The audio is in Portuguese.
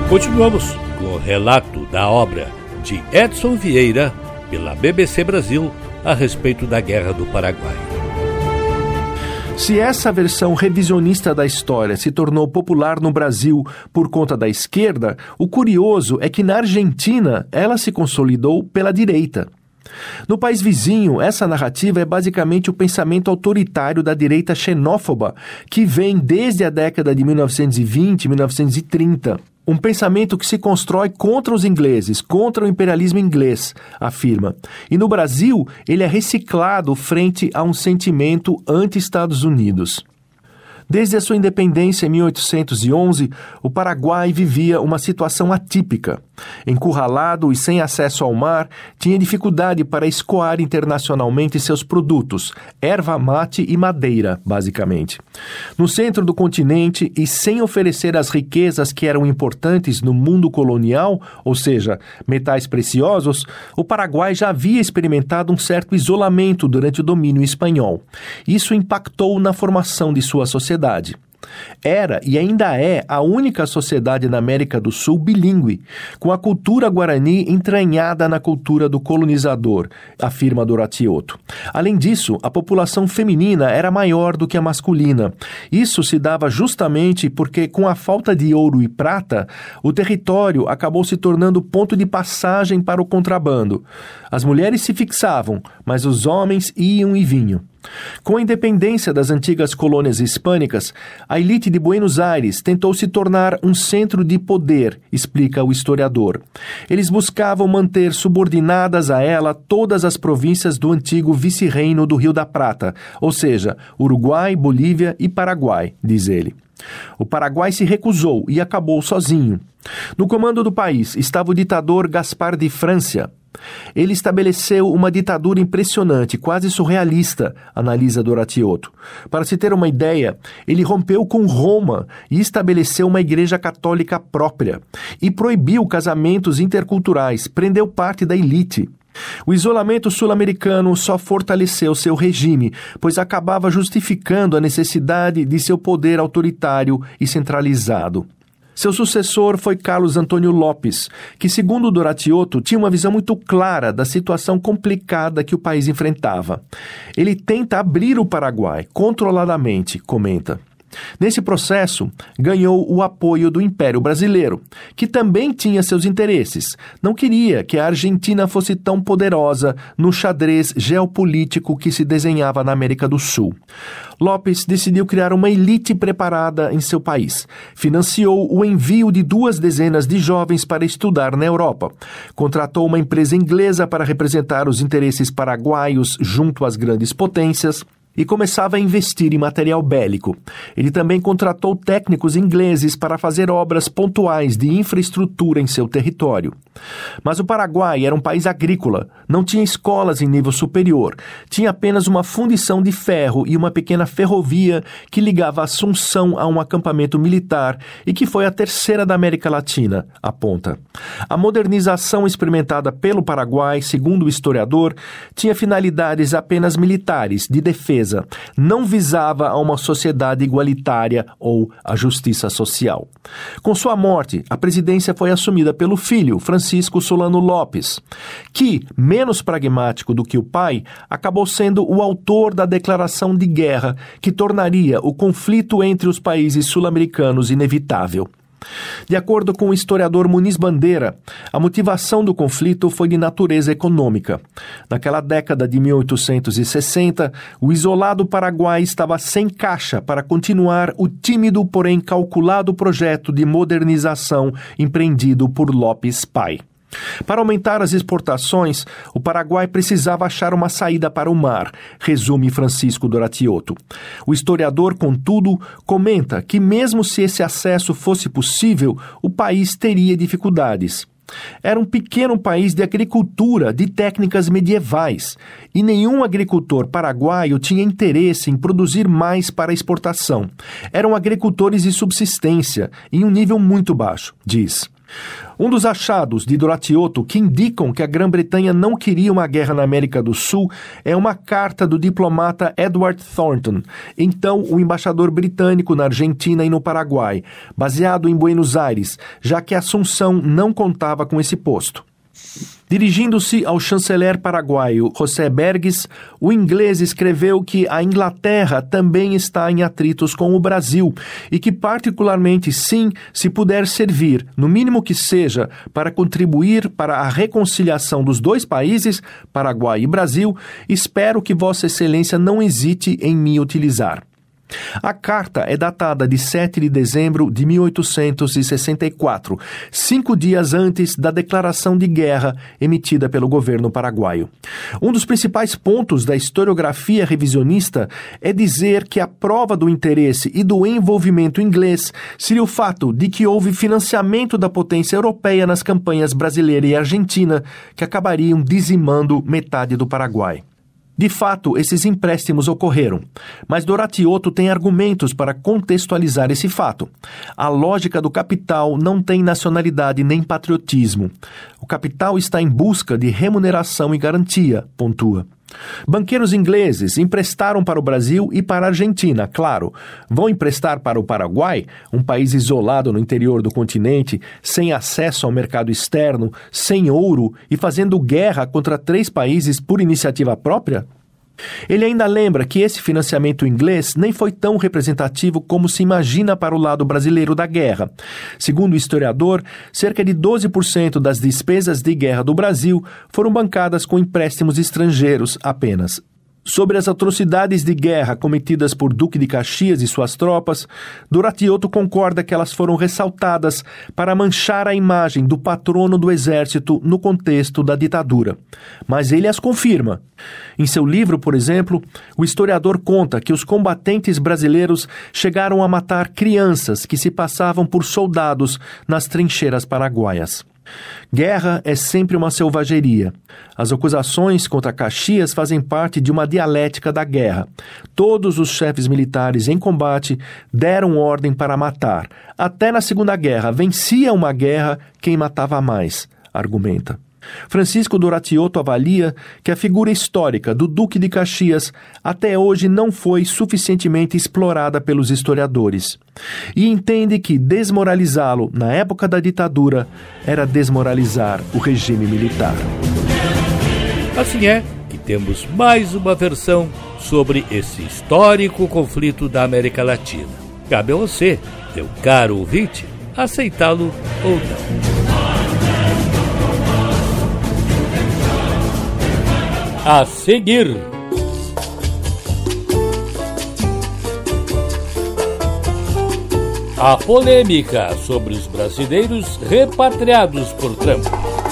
Continuamos com o relato da obra de Edson Vieira, pela BBC Brasil, a respeito da Guerra do Paraguai. Se essa versão revisionista da história se tornou popular no Brasil por conta da esquerda, o curioso é que na Argentina ela se consolidou pela direita. No país vizinho, essa narrativa é basicamente o pensamento autoritário da direita xenófoba, que vem desde a década de 1920 e 1930. Um pensamento que se constrói contra os ingleses, contra o imperialismo inglês, afirma. E no Brasil, ele é reciclado frente a um sentimento anti-Estados Unidos. Desde a sua independência em 1811, o Paraguai vivia uma situação atípica. Encurralado e sem acesso ao mar, tinha dificuldade para escoar internacionalmente seus produtos, erva mate e madeira, basicamente. No centro do continente e sem oferecer as riquezas que eram importantes no mundo colonial, ou seja, metais preciosos, o Paraguai já havia experimentado um certo isolamento durante o domínio espanhol. Isso impactou na formação de sua sociedade. Era e ainda é a única sociedade na América do Sul bilíngue, com a cultura guarani entranhada na cultura do colonizador, afirma Doratiotto. Além disso, a população feminina era maior do que a masculina. Isso se dava justamente porque, com a falta de ouro e prata, o território acabou se tornando ponto de passagem para o contrabando. As mulheres se fixavam, mas os homens iam e vinham. Com a independência das antigas colônias hispânicas, a elite de Buenos Aires tentou se tornar um centro de poder, explica o historiador. Eles buscavam manter subordinadas a ela todas as províncias do antigo vice-reino do Rio da Prata, ou seja, Uruguai, Bolívia e Paraguai, diz ele. O Paraguai se recusou e acabou sozinho. No comando do país estava o ditador Gaspar de Francia. Ele estabeleceu uma ditadura impressionante, quase surrealista, analisa Doratiotto. Para se ter uma ideia, ele rompeu com Roma e estabeleceu uma igreja católica própria. E proibiu casamentos interculturais, prendeu parte da elite. O isolamento sul-americano só fortaleceu seu regime, pois acabava justificando a necessidade de seu poder autoritário e centralizado. Seu sucessor foi Carlos Antônio Lopes, que, segundo Doratiotto, tinha uma visão muito clara da situação complicada que o país enfrentava. Ele tenta abrir o Paraguai, controladamente, comenta. Nesse processo, ganhou o apoio do Império Brasileiro, que também tinha seus interesses. Não queria que a Argentina fosse tão poderosa no xadrez geopolítico que se desenhava na América do Sul. Lopes decidiu criar uma elite preparada em seu país. Financiou o envio de 200 de jovens para estudar na Europa. Contratou uma empresa inglesa para representar os interesses paraguaios junto às grandes potências. E começava a investir em material bélico. Ele também contratou técnicos ingleses para fazer obras pontuais de infraestrutura em seu território. Mas o Paraguai era um país agrícola, não tinha escolas em nível superior, tinha apenas uma fundição de ferro e uma pequena ferrovia que ligava Assunção a um acampamento militar e que foi a terceira da América Latina, aponta. A modernização experimentada pelo Paraguai, segundo o historiador, tinha finalidades apenas militares, de defesa. Não visava a uma sociedade igualitária ou a justiça social. Com sua morte, a presidência foi assumida pelo filho, Francisco Solano Lopes, que, menos pragmático do que o pai, acabou sendo o autor da declaração de guerra que tornaria o conflito entre os países sul-americanos inevitável. De acordo com o historiador Muniz Bandeira, a motivação do conflito foi de natureza econômica. Naquela década de 1860, o isolado Paraguai estava sem caixa para continuar o tímido, porém calculado projeto de modernização empreendido por Lopes pai. Para aumentar as exportações, o Paraguai precisava achar uma saída para o mar, resume Francisco Doratiotto. O historiador, contudo, comenta que mesmo se esse acesso fosse possível, o país teria dificuldades. Era um pequeno país de agricultura, de técnicas medievais, e nenhum agricultor paraguaio tinha interesse em produzir mais para exportação. Eram agricultores de subsistência, em um nível muito baixo, diz. Um dos achados de Doratioto que indicam que a Grã-Bretanha não queria uma guerra na América do Sul é uma carta do diplomata Edward Thornton, então o embaixador britânico na Argentina e no Paraguai, baseado em Buenos Aires, já que Assunção não contava com esse posto. Dirigindo-se ao chanceler paraguaio José Berges, o inglês escreveu que a Inglaterra também está em atritos com o Brasil e que, particularmente, sim, se puder servir, no mínimo que seja, para contribuir para a reconciliação dos dois países, Paraguai e Brasil, espero que Vossa Excelência não hesite em me utilizar. A carta é datada de 7 de dezembro de 1864, 5 dias antes da declaração de guerra emitida pelo governo paraguaio. Um dos principais pontos da historiografia revisionista é dizer que a prova do interesse e do envolvimento inglês seria o fato de que houve financiamento da potência europeia nas campanhas brasileira e argentina, que acabariam dizimando metade do Paraguai. De fato, esses empréstimos ocorreram, mas Doratioto tem argumentos para contextualizar esse fato. A lógica do capital não tem nacionalidade nem patriotismo. O capital está em busca de remuneração e garantia, pontua. Banqueiros ingleses emprestaram para o Brasil e para a Argentina, claro. Vão emprestar para o Paraguai, um país isolado no interior do continente, sem acesso ao mercado externo, sem ouro e fazendo guerra contra 3 países por iniciativa própria? Ele ainda lembra que esse financiamento inglês nem foi tão representativo como se imagina para o lado brasileiro da guerra. Segundo o historiador, cerca de 12% das despesas de guerra do Brasil foram bancadas com empréstimos estrangeiros apenas. Sobre as atrocidades de guerra cometidas por Duque de Caxias e suas tropas, Doratioto concorda que elas foram ressaltadas para manchar a imagem do patrono do exército no contexto da ditadura. Mas ele as confirma. Em seu livro, por exemplo, o historiador conta que os combatentes brasileiros chegaram a matar crianças que se passavam por soldados nas trincheiras paraguaias. Guerra é sempre uma selvageria. As acusações contra Caxias fazem parte de uma dialética da guerra. Todos os chefes militares em combate deram ordem para matar. Até na Segunda Guerra, vencia uma guerra quem matava mais, argumenta. Francisco Doratioto avalia que a figura histórica do Duque de Caxias até hoje não foi suficientemente explorada pelos historiadores e entende que desmoralizá-lo na época da ditadura era desmoralizar o regime militar. Assim é que temos mais uma versão sobre esse histórico conflito da América Latina. Cabe a você, meu caro ouvinte, aceitá-lo ou não. A seguir, a polêmica sobre os brasileiros repatriados por Trump.